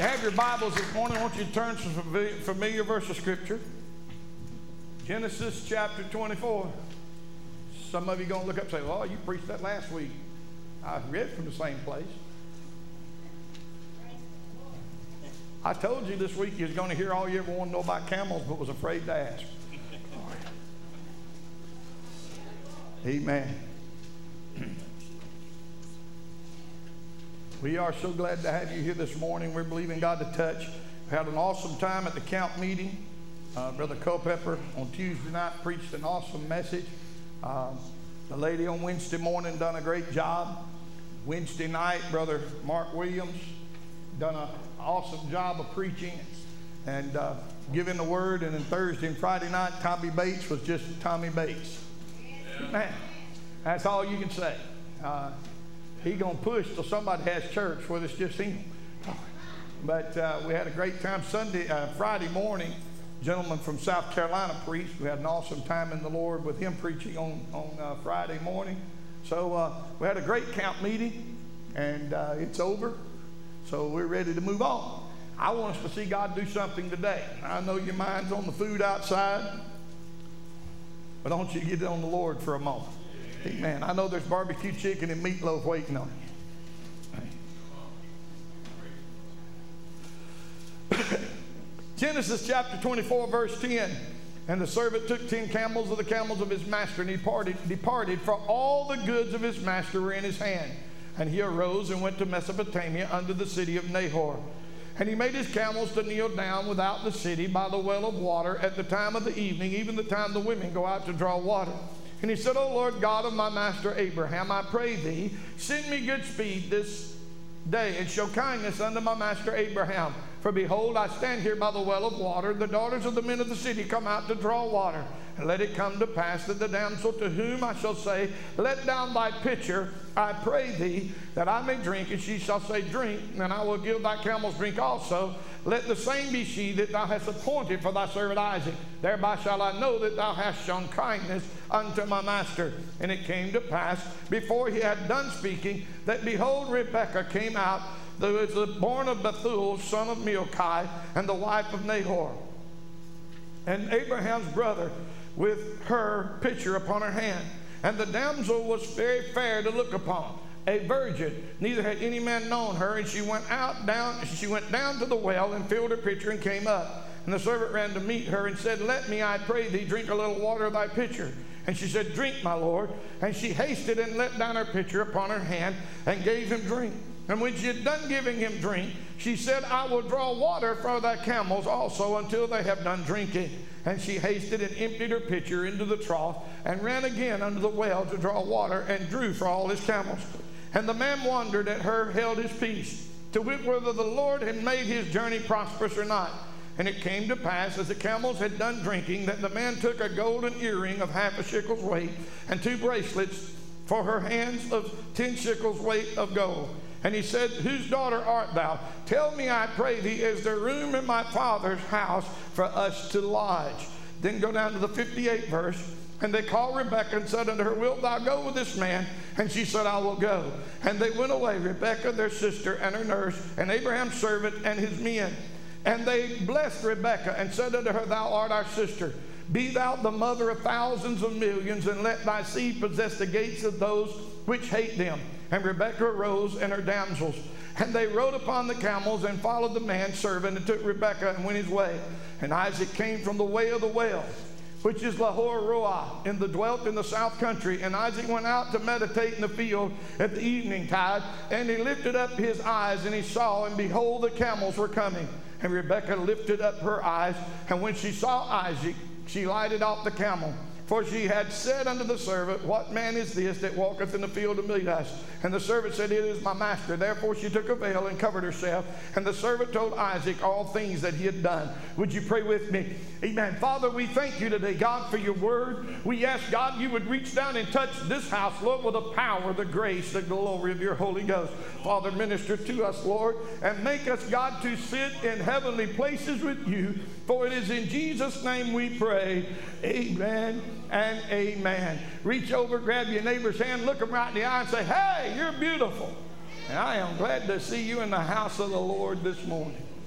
have your Bibles this morning, I want you to turn to some familiar verse of Scripture. Genesis chapter 24. Some of you are going to look up and say, well, you preached that last week. I read from the same place. I told you this week you was going to hear all you ever wanted to know about camels, but was afraid to ask. Amen. We are so glad to have you here this morning. We're believing God to touch. We had an awesome time at the camp meeting. Brother Culpepper on Tuesday night preached an awesome message. The lady on Wednesday morning done a great job. Wednesday night, Brother Mark Williams done an awesome job of preaching and giving the word. And then Thursday and Friday night, Tommy Bates was just Tommy Bates. Man, that's all you can say. He gonna push till somebody has church, whether it's just him. But we had a great time Friday morning. Gentleman from South Carolina preached. We had an awesome time in the Lord with him preaching on Friday morning. So we had a great camp meeting, and it's over. So we're ready to move on. I want us to see God do something today. I know your mind's on the food outside, but I want you to get it on the Lord for a moment. Amen. I know there's barbecue chicken and meatloaf waiting on you. Genesis chapter 24, verse 10. And the servant took 10 camels of the camels of his master, and he departed, for all the goods of his master were in his hand. And he arose and went to Mesopotamia unto the city of Nahor. And he made his camels to kneel down without the city by the well of water at the time of the evening, even the time the women go out to draw water. And he said, O Lord God of my master Abraham, I pray thee, send me good speed this day, and show kindness unto my master Abraham. For behold, I stand here by the well of water. The daughters of the men of the city come out to draw water. And let it come to pass that the damsel to whom I shall say, let down thy pitcher, I pray thee, that I may drink. And she shall say, drink, and I will give thy camels drink also. Let the same be she that thou hast appointed for thy servant Isaac. Thereby shall I know that thou hast shown kindness unto my master. And it came to pass, before he had done speaking, that behold, Rebekah came out, who was born of Bethuel, son of Milcah, and the wife of Nahor. And Abraham's brother, with her pitcher upon her hand. And the damsel was very fair to look upon, a virgin, neither had any man known her. And she went down to the well and filled her pitcher and came up. And the servant ran to meet her and said, let me, I pray thee, drink a little water of thy pitcher. And she said, drink, my lord. And she hasted and let down her pitcher upon her hand and gave him drink. And when she had done giving him drink, she said, I will draw water for thy camels also until they have done drinking. And she hasted and emptied her pitcher into the trough and ran again unto the well to draw water and drew for all his camels. And the man wondered at her, held his peace, to wit whether the Lord had made his journey prosperous or not. And it came to pass, as the camels had done drinking, that the man took a golden earring of 1/2 shekel's weight, and 2 bracelets for her hands of 10 shekels weight of gold. And he said, whose daughter art thou? Tell me, I pray thee, is there room in my father's house for us to lodge? Then go down to the 58th verse. And they called Rebekah and said unto her, wilt thou go with this man? And she said, I will go. And they went away, Rebekah their sister and her nurse, and Abraham's servant and his men. And they blessed Rebekah and said unto her, thou art our sister. Be thou the mother of thousands of millions, and let thy seed possess the gates of those which hate them. And Rebekah arose and her damsels. And they rode upon the camels and followed the man's servant and took Rebekah and went his way. And Isaac came from the way of the well, which is Lahor-Roah, dwelt in the south country. And Isaac went out to meditate in the field at the evening tide. And he lifted up his eyes, and he saw, and behold, the camels were coming. And Rebekah lifted up her eyes, and when she saw Isaac, she lighted off the camel. For she had said unto the servant, what man is this that walketh in the field to meet us? And the servant said, it is my master. Therefore she took a veil and covered herself. And the servant told Isaac all things that he had done. Would you pray with me? Amen. Father, we thank you today, God, for your word. We ask, God, you would reach down and touch this house, Lord, with the power, the grace, the glory of your Holy Ghost. Father, minister to us, Lord, and make us, God, to sit in heavenly places with you. For it is in Jesus' name we pray. Amen and amen. Reach over, grab your neighbor's hand, look him right in the eye and say, hey, you're beautiful. And I am glad to see you in the house of the Lord this morning.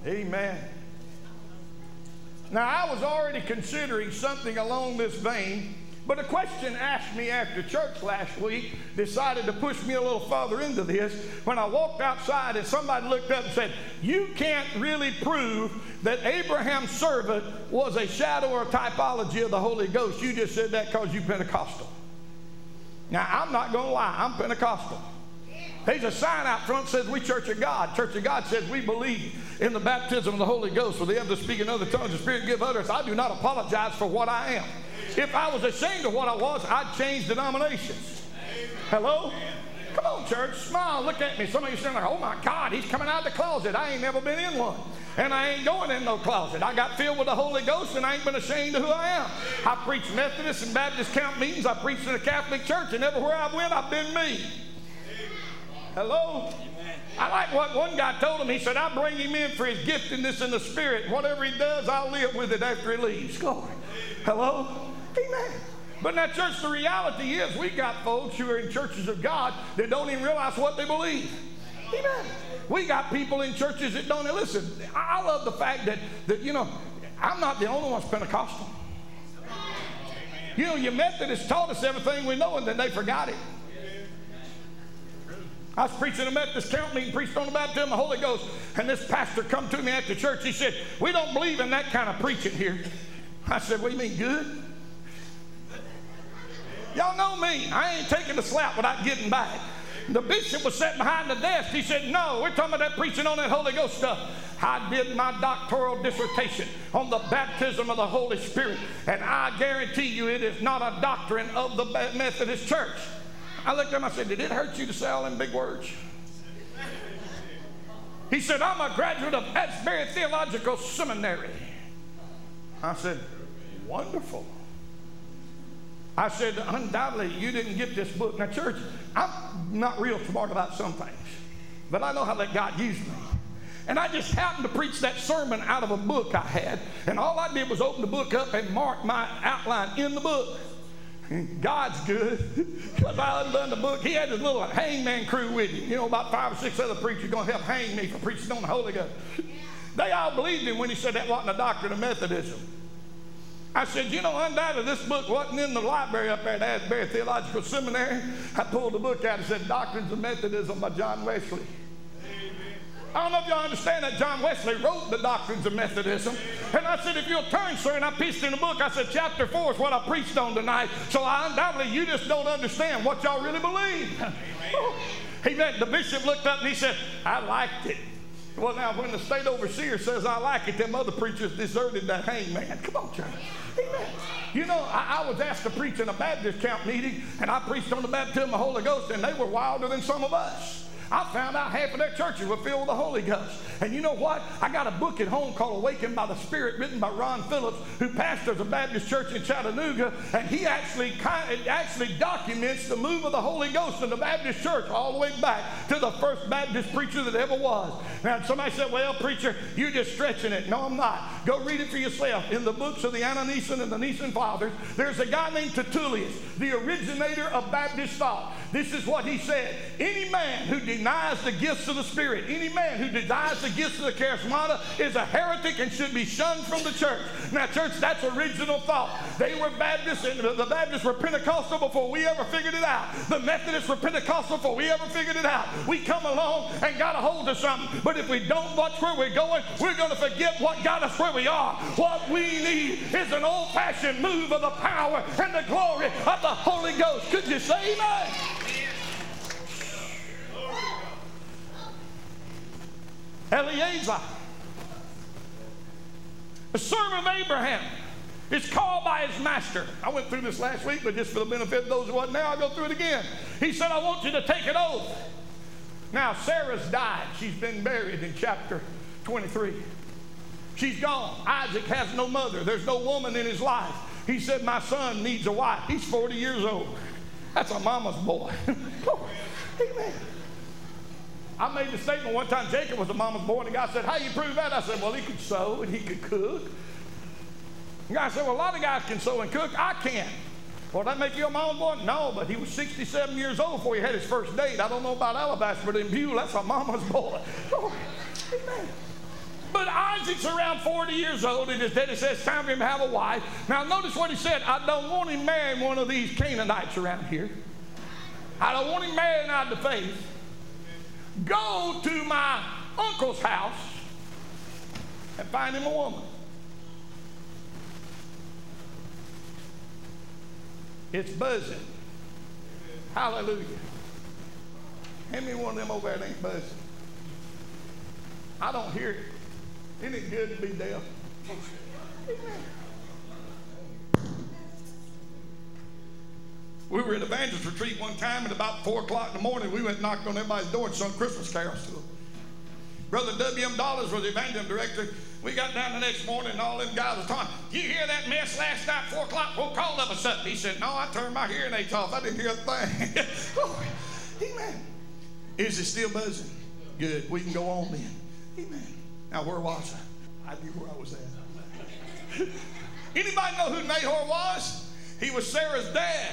Amen. Now, I was already considering something along this vein, but a question asked me after church last week decided to push me a little further into this when I walked outside and somebody looked up and said, you can't really prove that Abraham's servant was a shadow or a typology of the Holy Ghost. You just said that because you're Pentecostal. Now, I'm not going to lie. I'm Pentecostal. There's a sign out front that says we Church of God. Church of God says we believe in the baptism of the Holy Ghost, for they have to speak in other tongues, the Spirit give utterance. I do not apologize for what I am. If I was ashamed of what I was, I'd change denominations. Hello? Come on, church. Smile. Look at me. Some of you saying, like, oh my God, he's coming out of the closet. I ain't never been in one. And I ain't going in no closet. I got filled with the Holy Ghost and I ain't been ashamed of who I am. I preached Methodist and Baptist camp meetings. I preached in a Catholic church, and everywhere I went, I've been me. Hello? I like what one guy told him. He said, I bring him in for his giftedness in the Spirit. Whatever he does, I'll live with it after he leaves. Glory. Hello? Amen. But now, church, the reality is we got folks who are in churches of God that don't even realize what they believe. Amen. We got people in churches that don't. Listen, I love the fact that you know, I'm not the only one that's Pentecostal. You know, your Methodists taught us everything we know, and then they forgot it. I was preaching a Methodist camp meeting, preached on the baptism of the Holy Ghost, and this pastor come to me after church. He said, we don't believe in that kind of preaching here. I said, what do you mean, good? Y'all know me. I ain't taking the slap without getting back. The bishop was sitting behind the desk. He said, no, we're talking about that preaching on that Holy Ghost stuff. I did my doctoral dissertation on the baptism of the Holy Spirit, and I guarantee you it is not a doctrine of the Methodist Church. I looked at him, I said, did it hurt you to say all them big words? He said, I'm a graduate of Asbury Theological Seminary. I said, wonderful. I said, undoubtedly, you didn't get this book. Now, church, I'm not real smart about some things, but I know how that God used me. And I just happened to preach that sermon out of a book I had, and all I did was open the book up and mark my outline in the book. God's good, because I undone the book. He had his little hangman crew with him. You know, about 5 or 6 other preachers going to help hang me for preaching on the Holy Ghost. They all believed him when he said that wasn't a doctrine of Methodism. I said, you know, undoubtedly this book wasn't in the library up there at Asbury Theological Seminary. I pulled the book out and said, Doctrines of Methodism by John Wesley. I don't know if y'all understand that John Wesley wrote the Doctrines of Methodism. And I said, if you'll turn, sir, and I pieced in the book, I said, chapter 4 is what I preached on tonight. So undoubtedly, you just don't understand what y'all really believe. Amen. The bishop looked up and he said, I liked it. Well, now, when the state overseer says I like it, them other preachers deserted that hangman. Come on, church. Amen. You know, I was asked to preach in a Baptist camp meeting, and I preached on the baptism of the Holy Ghost, and they were wilder than some of us. I found out half of their churches were filled with the Holy Ghost. And you know what? I got a book at home called Awakened by the Spirit, written by Ron Phillips, who pastors a Baptist church in Chattanooga, and he actually documents the move of the Holy Ghost in the Baptist church all the way back to the first Baptist preacher that ever was. Now, somebody said, well, preacher, you're just stretching it. No, I'm not. Go read it for yourself. In the books of the Anna Neeson and the Neeson fathers, there's a guy named Tertullius, the originator of Baptist thought. This is what he said. Any man who denies the gifts of the Spirit, any man who denies the gifts of the charismata is a heretic and should be shunned from the church. Now, church, that's original thought. They were Baptists, and the Baptists were Pentecostal before we ever figured it out. The Methodists were Pentecostal before we ever figured it out. We come along and got a hold of something, but if we don't watch where we're going, we're going to forget what got us where we are. What we need is an old-fashioned move of the power and the glory of the Holy Ghost. Could you say amen? Eliezer, the servant of Abraham, is called by his master. I went through this last week, but just for the benefit of those who wasn't there, I'll go through it again. He said, I want you to take an oath. Now, Sarah's died. She's been buried in chapter 23. She's gone. Isaac has no mother. There's no woman in his life. He said, my son needs a wife. He's 40 years old. That's a mama's boy. Oh, amen. I made the statement one time, Jacob was a mama's boy, and the guy said, how you prove that? I said, well, he could sew and he could cook. The guy said, well, a lot of guys can sew and cook. I can't. Well, that make you a mama's boy? No, but he was 67 years old before he had his first date. I don't know about Alabaster, but in Buell, that's a mama's boy. Oh, amen. But Isaac's around 40 years old, and his daddy says it's time for him to have a wife. Now notice what he said. I don't want him marrying one of these Canaanites around here. I don't want him marrying out of the faith. Go to my uncle's house and find him a woman. It's buzzing. Hallelujah. Hand me one of them over there that ain't buzzing. I don't hear it. Isn't it good to be deaf? We were at Evangelist Retreat one time, and about 4 o'clock in the morning, we went and knocked on everybody's door and sung Christmas carols to them. Brother W.M. Dollars was the evangelism director. We got down the next morning, and all them guys were talking. You hear that mess last night, 4 o'clock? We'll call up a sudden. He said, no, I turned my hearing aids off. I didn't hear a thing. Oh, amen. Is it still buzzing? Good. We can go on then. Amen. Now, where was I? I knew where I was at. Anybody know who Nahor was? He was Sarah's dad.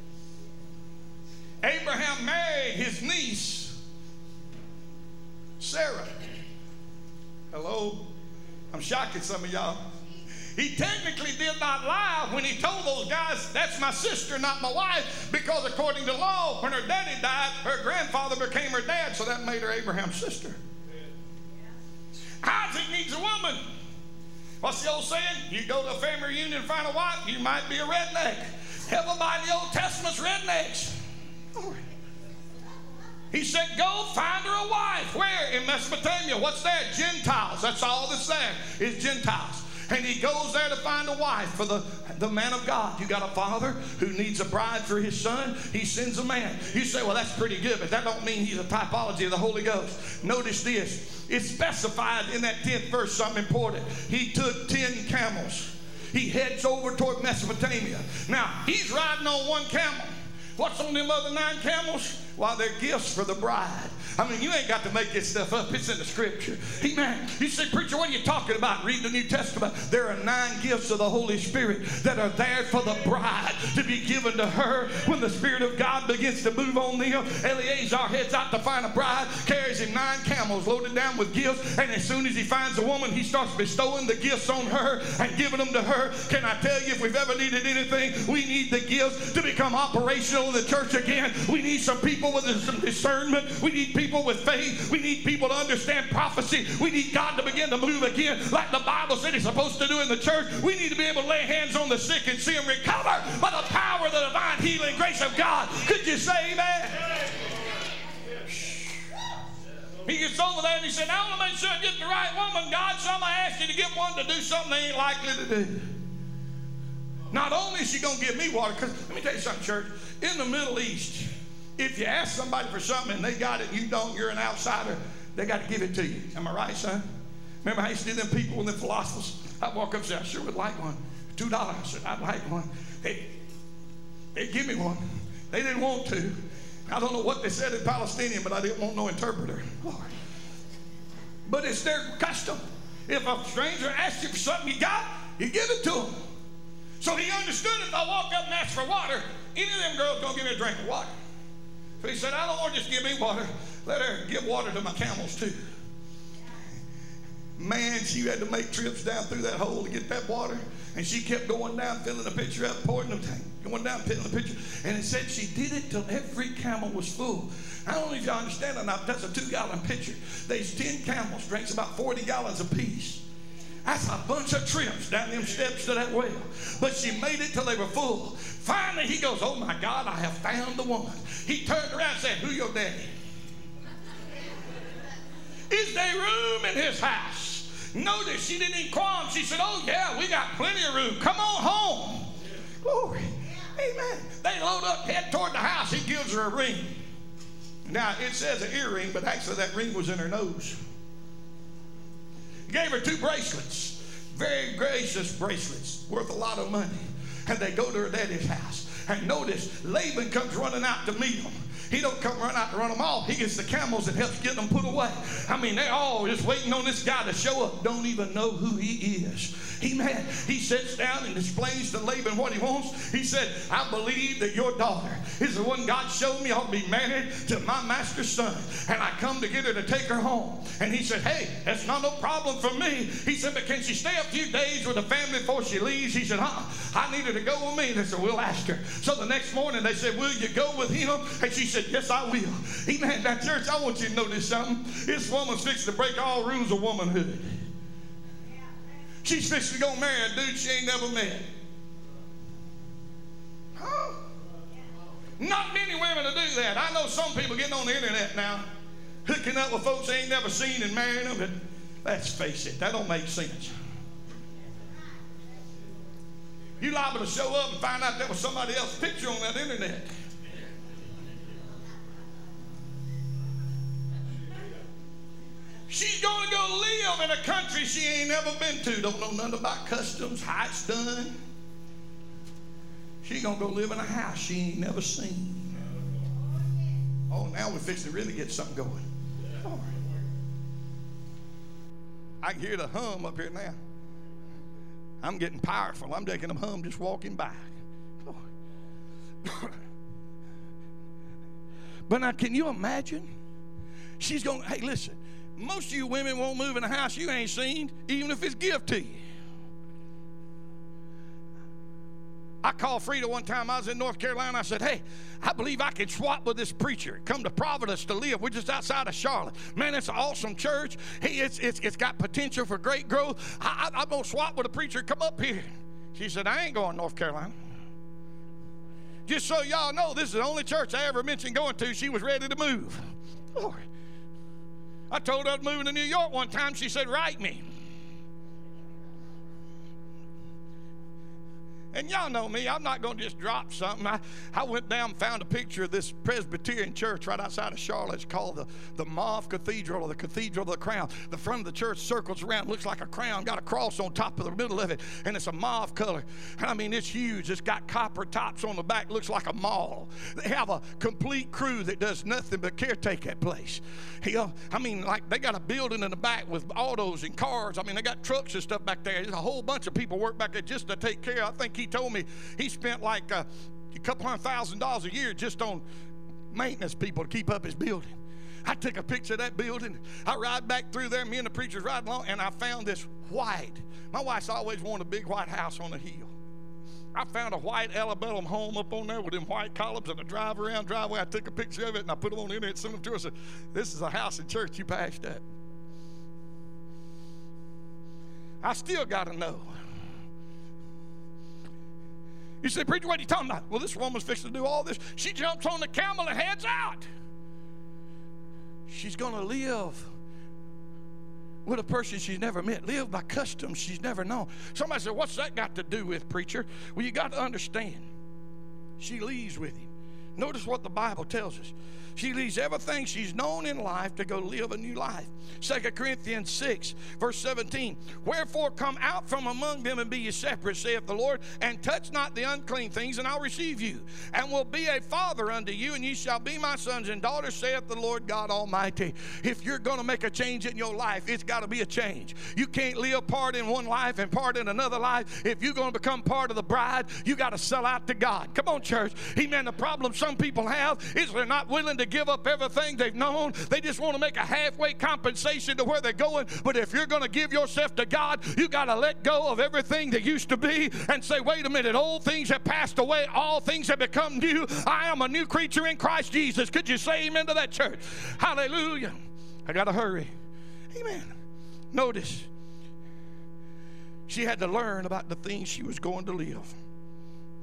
Abraham married his niece, Sarah. Hello? I'm shocking some of y'all. He technically did not lie when he told those guys, that's my sister, not my wife, because according to law, when her daddy died, her grandfather became her dad, so that made her Abraham's sister. Isaac needs a woman. What's the old saying? You go to a family reunion and find a wife, you might be a redneck. Everybody in the Old Testament's rednecks. He said, go find her a wife. Where? In Mesopotamia. What's there? Gentiles. That's all that's there is Gentiles. And he goes there to find a wife for the man of God. You got a father who needs a bride for his son. He sends a man. You say, well, that's pretty good, but that don't mean he's a typology of the Holy Ghost. Notice this. It's specified in that 10th verse something important. He took 10 camels. He heads over toward Mesopotamia. Now, he's riding on one camel. What's on them other 9 camels? Well, they're gifts for the bride. I mean, you ain't got to make this stuff up. It's in the scripture. Amen. You say, preacher, what are you talking about? Read the New Testament. There are 9 gifts of the Holy Spirit that are there for the bride to be given to her when the Spirit of God begins to move on them. Eleazar heads out to find a bride, carries him 9 camels loaded down with gifts, and as soon as he finds a woman, he starts bestowing the gifts on her and giving them to her. Can I tell you, if we've ever needed anything, we need the gifts to become operational in the church again. We need some people with some discernment. We need people with faith. We need people to understand prophecy. We need God to begin to move again like the Bible said he's supposed to do in the church. We need to be able to lay hands on the sick and see them recover by the power of the divine healing grace of God. Could you say amen? He gets over there and he said, I want to make sure I get the right woman, God, so I'm going to ask you to get one to do something they ain't likely to do. Not only is she going to give me water, because let me tell you something, church. In the Middle East, if you ask somebody for something and they got it and you don't, you're an outsider, they got to give it to you. Am I right, son? Remember how you used to do them people and them philosophers? I'd walk up and say, I sure would like one. $2. I said, I'd like one. They'd give me one. They didn't want to. I don't know what they said in Palestinian, but I didn't want no interpreter. Lord. But it's their custom. If a stranger asks you for something you got, you give it to them. So he understood if I walk up and ask for water, any of them girls don't give me a drink of water. So he said, I don't want to just give me water. Let her give water to my camels too. Man, she had to make trips down through that hole to get that water. And she kept going down, filling the pitcher up, pouring the tank, going down, filling the pitcher. And it said she did it till every camel was full. I don't know if you understand or not, that's a 2-gallon pitcher. There's 10 camels, drinks about 40 gallons apiece. That's a bunch of trips down them steps to that well. But she made it till they were full. Finally, he goes, oh my God, I have found the woman. He turned around and said, who your daddy? Is there room in his house? Notice she didn't even qualm. She said, oh yeah, we got plenty of room. Come on home. Glory. Amen. They load up, head toward the house. He gives her a ring. Now, it says an earring, but actually that ring was in her nose. He gave her 2 bracelets, very gracious bracelets, worth a lot of money. And they go to her daddy's house. And notice, Laban comes running out to meet them. He don't come run out to run them off. He gets the camels and helps get them put away. I mean, they're all just waiting on this guy to show up. Don't even know who he is. Amen. He sits down and explains to Laban what he wants. He said, I believe that your daughter is the one God showed me ought to be married to my master's son. And I come to get her to take her home. And he said, hey, that's not no problem for me. He said, but can she stay a few days with the family before she leaves? He said, I need her to go with me. They said, we'll ask her. So the next morning they said, will you go with him? And she said, yes, I will. Amen. Now, church, I want you to notice something. This woman's fixing to break all rules of womanhood. She's fixing to go marry a dude she ain't never met. Huh? Not many women will do that. I know some people getting on the internet now, hooking up with folks they ain't never seen and marrying them, but let's face it, that don't make sense. You liable to show up and find out there was somebody else's picture on that internet. She's going to go live in a country she ain't never been to. Don't know nothing about customs, how it's done. She's going to go live in a house she ain't never seen. Oh, now we're fixing to really get something going. Lord. I can hear the hum up here now. I'm getting powerful. I'm taking a hum just walking by. Lord. But now, can you imagine? She's going, hey, listen. Most of you women won't move in a house you ain't seen, even if it's gift to you. I called Frida one time. I was in North Carolina. I said, hey, I believe I can swap with this preacher. Come to Providence to live. We're just outside of Charlotte. Man, it's an awesome church. Hey, it's got potential for great growth. I'm going to swap with a preacher. Come up here. She said, I ain't going to North Carolina. Just so y'all know, this is the only church I ever mentioned going to. She was ready to move. Lord. I told her I was moving to New York one time. She said, write me. And y'all know me. I'm not going to just drop something. I went down and found a picture of this Presbyterian church right outside of Charlotte. It's called the Mauve Cathedral, or the Cathedral of the Crown. The front of the church circles around, looks like a crown, got a cross on top of the middle of it, and it's a mauve color. I mean, it's huge. It's got copper tops on the back, looks like a mall. They have a complete crew that does nothing but caretake that place. I mean, like, they got a building in the back with autos and cars. I mean, they got trucks and stuff back there. There's a whole bunch of people work back there just to take care. I think he told me he spent like a couple $100,000 a year just on maintenance people to keep up his building. I took a picture of that building. I ride back through there, me and the preacher's riding along, and I found this white. My wife's always wanted a big white house on a hill. I found a white Alabama home up on there with them white columns and a driveway. I took a picture of it and I put them on the internet and sent them to her. I said, this is a house in church you passed up. I still got to know. You say, preacher, what are you talking about? Well, this woman's fixing to do all this. She jumps on the camel and heads out. She's going to live with a person she's never met, live by customs she's never known. Somebody said, what's that got to do with, preacher? Well, you got to understand, she leaves with him. Notice what the Bible tells us. She leaves everything she's known in life to go live a new life. 2 Corinthians 6, verse 17. Wherefore come out from among them and be ye separate, saith the Lord, and touch not the unclean things, and I'll receive you, and will be a father unto you, and ye shall be my sons and daughters, saith the Lord God Almighty. If you're going to make a change in your life, it's got to be a change. You can't live part in one life and part in another life. If you're going to become part of the bride, you got to sell out to God. Come on, church. Amen. The problem some people have is they're not willing to give up everything they've known. They just want to make a halfway compensation to where they're going. But if you're going to give yourself to God, you got to let go of everything that used to be and say, wait a minute, old things have passed away, all things have become new. I am a new creature in Christ Jesus. Could you say amen to that, church? Hallelujah. I got to hurry. Amen. Notice, she had to learn about the things she was going to live.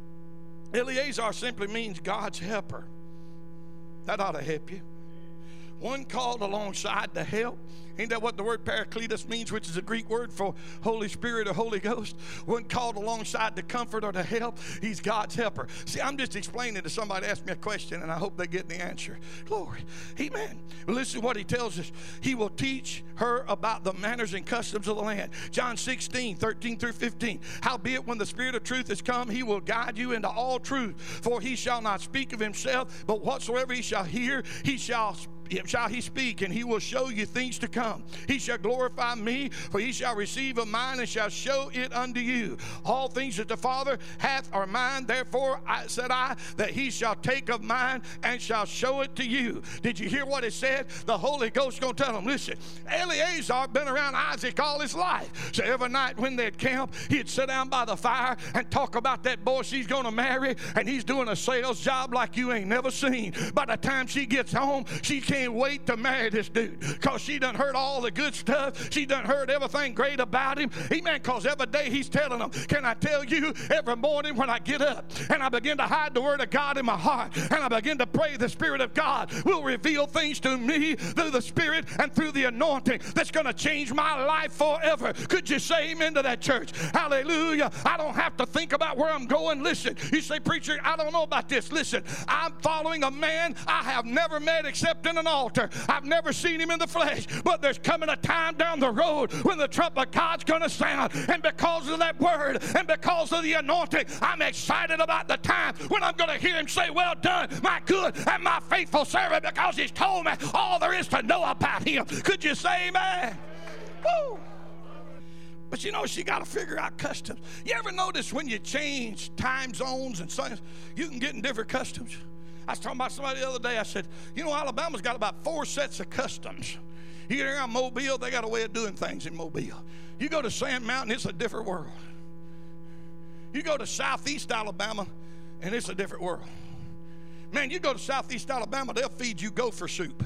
Eleazar simply means God's helper. That ought to help you. One called alongside to help. Ain't that what the word Paracletus means, which is a Greek word for Holy Spirit or Holy Ghost? One called alongside to comfort or to help. He's God's helper. See, I'm just explaining to somebody ask me a question, and I hope they get the answer. Glory. Amen. Well, listen to what he tells us. He will teach her about the manners and customs of the land. John 16, 13 through 15. Howbeit, when the Spirit of truth is come, he will guide you into all truth. For he shall not speak of himself, but whatsoever he shall hear, shall he speak, and he will show you things to come. He shall glorify me, for he shall receive of mine and shall show it unto you. All things that the Father hath are mine. Therefore said I, that he shall take of mine and shall show it to you. Did you hear what it said? The Holy Ghost going to tell him, listen, Eleazar been around Isaac all his life. So every night when they'd camp, he'd sit down by the fire and talk about that boy she's going to marry, and he's doing a sales job like you ain't never seen. By the time she gets home, she can't wait to marry this dude, because she done heard all the good stuff. She done heard everything great about him. Amen. Because every day he's telling them, can I tell you, every morning when I get up and I begin to hide the word of God in my heart and I begin to pray, the Spirit of God will reveal things to me through the Spirit and through the anointing that's going to change my life forever. Could you say amen to that, church? Hallelujah. I don't have to think about where I'm going. Listen, you say, preacher, I don't know about this. Listen, I'm following a man I have never met except in an altar. I've never seen him in the flesh, but there's coming a time down the road when the trumpet of God's going to sound, and because of that word and because of the anointing, I'm excited about the time when I'm going to hear him say, well done, my good and my faithful servant, because he's told me all there is to know about him. Could you say amen? Woo! But you know, she got to figure out customs. You ever notice when you change time zones and things, you can get in different customs? I was talking about somebody the other day. I said, you know, Alabama's got about 4 sets of customs. You get around Mobile, they got a way of doing things in Mobile. You go to Sand Mountain, it's a different world. You go to Southeast Alabama, and it's a different world. Man, you go to Southeast Alabama, they'll feed you gopher soup.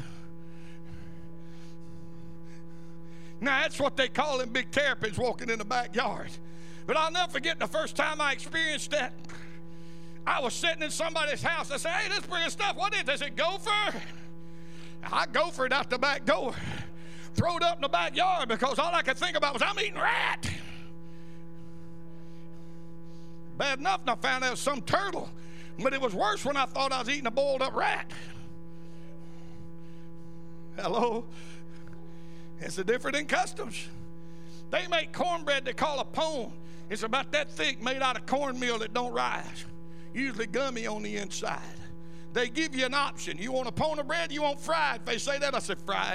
Now, that's what they call them big terrapins walking in the backyard. But I'll never forget the first time I experienced that. I was sitting in somebody's house. I said, hey, this pretty stuff. What is it? They said, gopher. I gophered out the back door. Throw it up in the backyard, because all I could think about was I'm eating rat. Bad enough, and I found out it was some turtle. But it was worse when I thought I was eating a boiled up rat. Hello? It's a different in customs. They make cornbread they call a pone. It's about that thick, made out of cornmeal that don't rise. Usually gummy on the inside. They give you an option. You want a pone of bread, you want fried. If they say that, I said fried.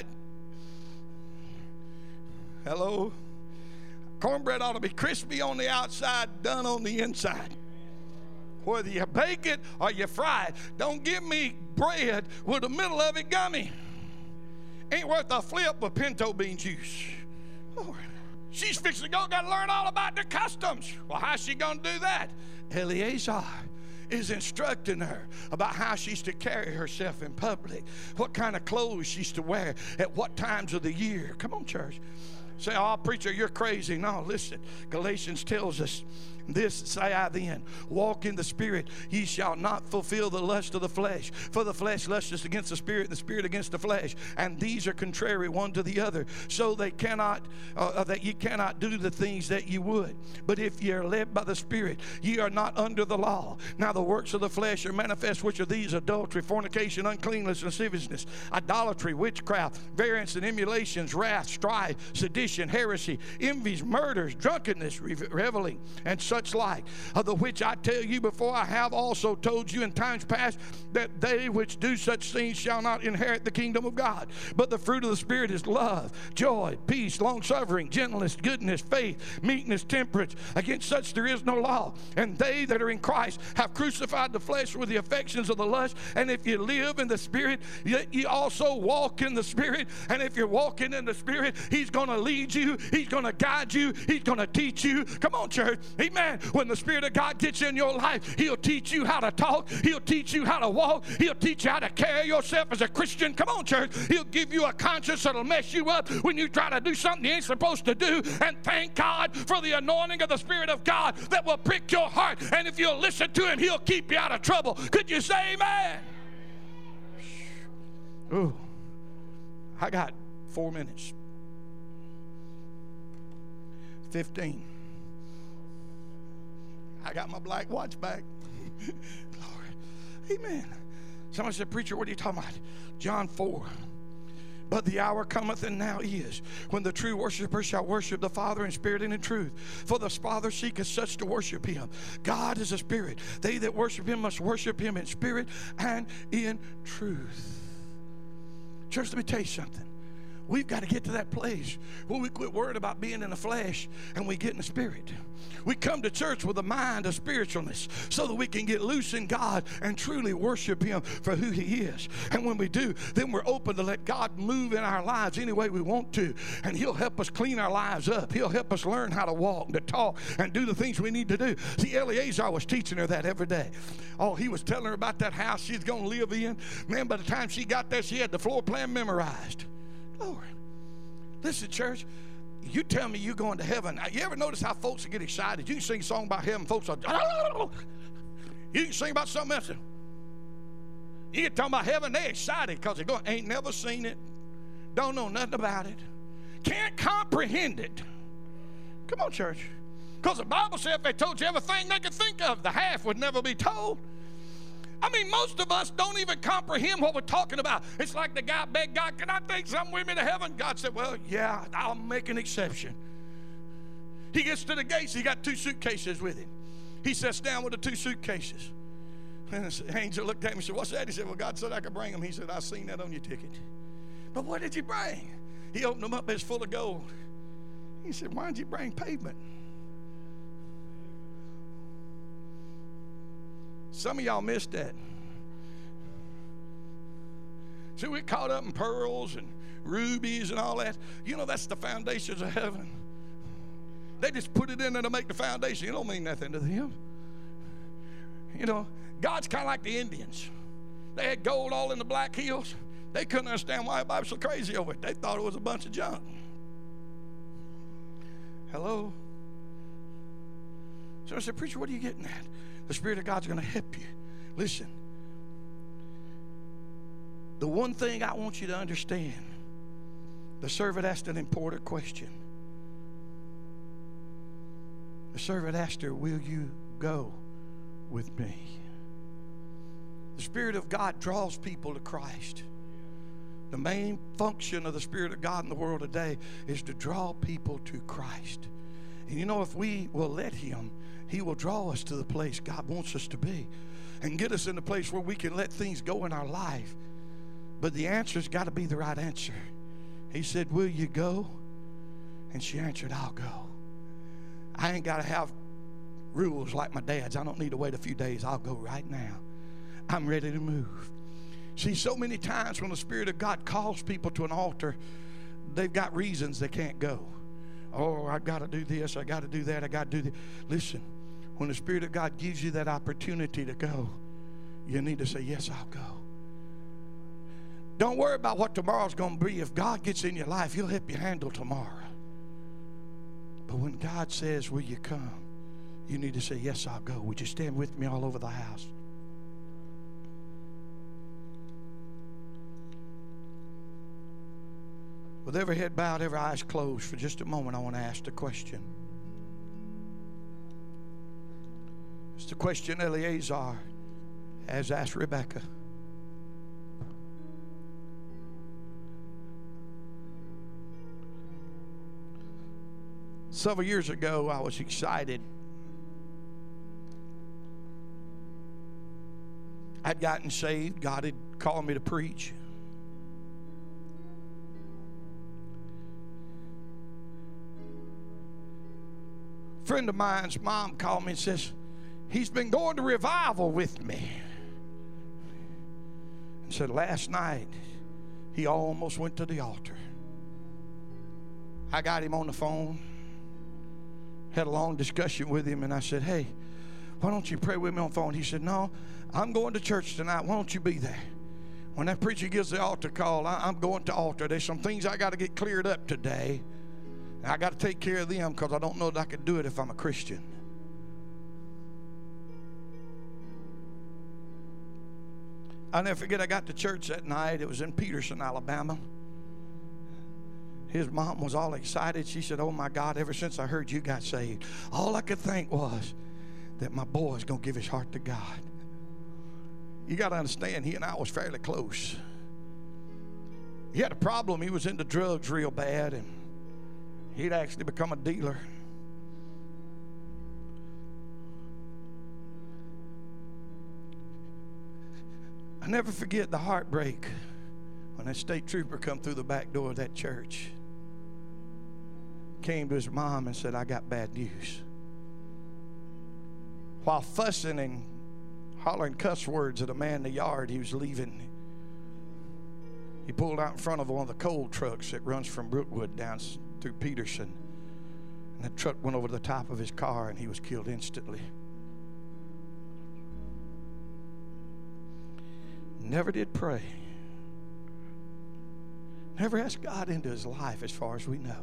Hello? Cornbread ought to be crispy on the outside, done on the inside. Whether you bake it or you fry it, don't give me bread with the middle of it gummy. Ain't worth a flip with pinto bean juice. Lord. She's fixing to go, got to learn all about the customs. Well, how's she going to do that? Eleazar is instructing her about how she's to carry herself in public, what kind of clothes she's to wear at what times of the year. Come on, church. Say, oh, preacher, you're crazy. No, listen. Galatians tells us, this say I then, walk in the Spirit, ye shall not fulfill the lust of the flesh. For the flesh lusteth against the Spirit, and the Spirit against the flesh. And these are contrary one to the other. So they cannot, that ye cannot do the things that ye would. But if ye are led by the Spirit, ye are not under the law. Now the works of the flesh are manifest, which are these: adultery, fornication, uncleanness, lasciviousness, idolatry, witchcraft, variance and emulations, wrath, strife, sedition, heresy, envies, murders, drunkenness, reveling, and such like, of the which I tell you before, I have also told you in times past, that they which do such things shall not inherit the kingdom of God. But the fruit of the Spirit is love, joy, peace, long-suffering, gentleness, goodness, faith, meekness, temperance. Against such there is no law. And they that are in Christ have crucified the flesh with the affections of the lust. And if you live in the Spirit, ye also walk in the Spirit. And if you're walking in the Spirit, He's going to lead you, He's going to guide you, He's going to teach you. Come on, church. Amen. When the Spirit of God gets in your life, He'll teach you how to talk, He'll teach you how to walk, He'll teach you how to carry yourself as a Christian. Come on, church. He'll give you a conscience that'll mess you up when you try to do something you ain't supposed to do. And thank God for the anointing of the Spirit of God that will prick your heart. And if you'll listen to Him, He'll keep you out of trouble. Could you say amen? Ooh. I got 4 minutes. 15. I got my black watch back. Lord. Amen. Somebody said, preacher, what are you talking about? John 4. But the hour cometh, and now is, when the true worshiper shall worship the Father in spirit and in truth. For the Father seeketh such to worship him. God is a spirit. They that worship him must worship him in spirit and in truth. Church, let me tell you something. We've got to get to that place where we quit worrying about being in the flesh and we get in the spirit. We come to church with a mind of spiritualness so that we can get loose in God and truly worship him for who he is. And when we do, then we're open to let God move in our lives any way we want to. And he'll help us clean our lives up. He'll help us learn how to walk and to talk and do the things we need to do. See, Eleazar was teaching her that every day. Oh, he was telling her about that house she's going to live in. Man, by the time she got there, she had the floor plan memorized. Lord, listen, church, you tell me you're going to heaven. You ever notice how folks get excited? You can sing a song about heaven, folks are, you can sing about something else. You get talking about heaven, they're excited because they ain't never seen it, don't know nothing about it, can't comprehend it. Come on, church. Because the Bible said if they told you everything they could think of, the half would never be told. I mean, most of us don't even comprehend what we're talking about. It's like the guy begged God, can I take something with me to heaven? God said, well, yeah, I'll make an exception. He gets to the gates. He got 2 suitcases with him. He sits down with the 2 suitcases. And the angel looked at him and said, what's that? He said, well, God said I could bring them. He said, I seen that on your ticket. But what did you bring? He opened them up. It's full of gold. He said, why did you bring pavement? Some of y'all missed that. See, we're caught up in pearls and rubies and all that. You know, that's the foundations of heaven. They just put it in there to make the foundation. It don't mean nothing to them. You know, God's kind of like the Indians. They had gold all in the Black Hills. They couldn't understand why everybody was so crazy over it. They thought it was a bunch of junk. Hello? So I said, preacher, what are you getting at? The Spirit of God's going to help you. Listen, the one thing I want you to understand, the servant asked an important question. The servant asked her, will you go with me? The Spirit of God draws people to Christ. The main function of the Spirit of God in the world today is to draw people to Christ. And you know, if we will let him, he will draw us to the place God wants us to be and get us in the place where we can let things go in our life. But the answer's got to be the right answer. He said, will you go? And she answered, I'll go. I ain't got to have rules like my dad's. I don't need to wait a few days. I'll go right now. I'm ready to move. See, so many times when the Spirit of God calls people to an altar, they've got reasons they can't go. Oh, I got to do this, I got to do that, I got to do this. Listen, when the Spirit of God gives you that opportunity to go, you need to say, yes, I'll go. Don't worry about what tomorrow's going to be. If God gets in your life, he'll help you handle tomorrow. But when God says, will you come? You need to say, yes, I'll go. Would you stand with me all over the house? With every head bowed, every eyes closed, for just a moment, I want to ask the question. It's the question Eleazar has asked Rebecca. Several years ago, I was excited. I'd gotten saved. God had called me to preach. A friend of mine's mom called me and says, he's been going to revival with me. And said, last night, he almost went to the altar. I got him on the phone, had a long discussion with him, and I said, hey, why don't you pray with me on the phone? He said, no, I'm going to church tonight. Why don't you be there? When that preacher gives the altar call, I'm going to altar. There's some things I got to get cleared up today. I got to take care of them because I don't know that I could do it if I'm a Christian. I'll never forget, I got to church that night. It was in Peterson, Alabama. His mom was all excited. She said, oh my God, ever since I heard you got saved, all I could think was that my boy's going to give his heart to God. You got to understand, he and I was fairly close. He had a problem. He was into drugs real bad, and he'd actually become a dealer. I never forget the heartbreak when that state trooper come through the back door of that church. Came to his mom and said, I got bad news. While fussing and hollering cuss words at a man in the yard, he was leaving. He pulled out in front of one of the coal trucks that runs from Brookwood down through Peterson. And that truck went over the top of his car, and he was killed instantly. Never did pray. Never asked God into his life as far as we know.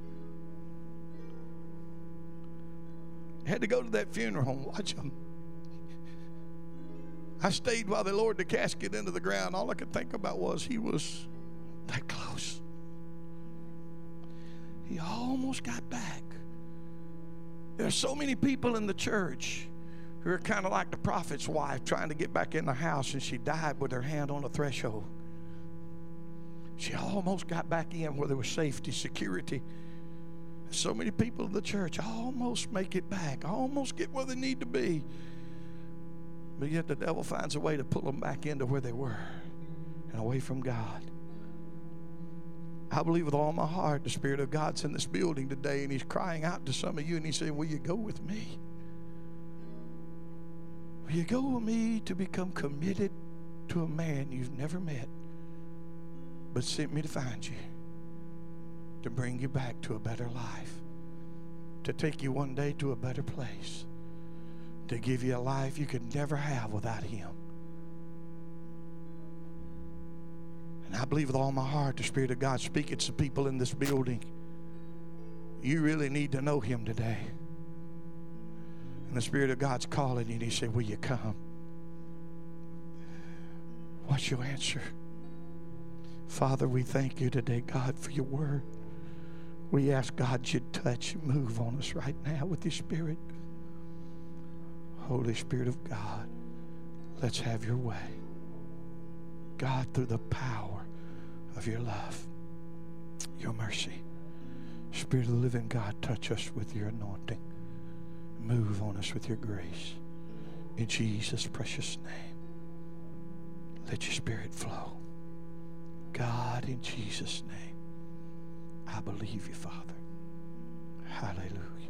Had to go to that funeral and watch him. I stayed while they lowered the casket into the ground. All I could think about was he was that close. He almost got back. There are so many people in the church who are kind of like the prophet's wife trying to get back in the house, and she died with her hand on the threshold. She almost got back in where there was safety, security. So many people in the church almost make it back, almost get where they need to be. But yet the devil finds a way to pull them back into where they were and away from God. I believe with all my heart the Spirit of God's in this building today, and he's crying out to some of you, and he's saying, will you go with me? Will you go with me to become committed to a man you've never met, but sent me to find you, to bring you back to a better life, to take you one day to a better place, to give you a life you could never have without him. And I believe with all my heart the Spirit of God speaking to people in this building. You really need to know him today. And the Spirit of God's calling you, and he said, will you come? What's your answer? Father, we thank you today, God, for your word. We ask God you'd touch and move on us right now with your Spirit. Holy Spirit of God, let's have your way. God, through the power of your love, your mercy, Spirit of the living God, touch us with your anointing. Move on us with your grace. In Jesus' precious name, let your Spirit flow. God, in Jesus' name, I believe you, Father. Hallelujah.